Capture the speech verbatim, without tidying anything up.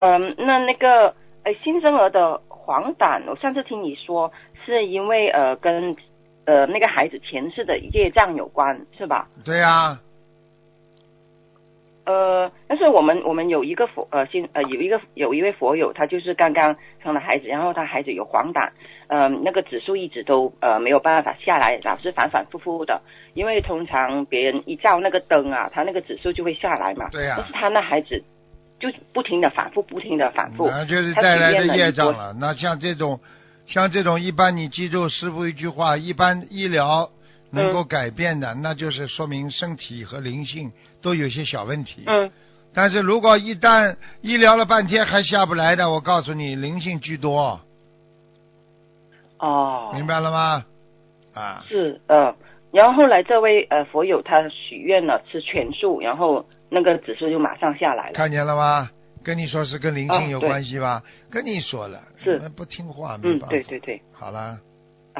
嗯，那那个呃新生儿的黄疸，我上次听你说是因为呃跟呃那个孩子前世的业障有关，是吧？ 对呀、啊。 呃，但是我们我们有一个佛呃新呃有一个有一位佛友，他就是刚刚生了孩子，然后他孩子有黄疸，呃那个指数一直都呃没有办法下来，老是反反复复的，因为通常别人一照那个灯啊，他那个指数就会下来嘛。 对呀、啊。 但是他那孩子就不停的反复不停的反复， 那就是带来的业障了。那像这种像这种一般你记住师父一句话，一般医疗能够改变的、嗯、那就是说明身体和灵性都有些小问题。 嗯。 但是如果一旦医疗了半天还下不来的，我告诉你灵性居多。 哦。 明白了吗？啊。 是呃，然后后来这位呃佛友他许愿了吃全素，然后那个指数就马上下来了。 看见了吗？跟你说是跟灵性有关系吧？ 哦、 跟你说了， 是不听话没嗯， 办法。 对对对， 好了。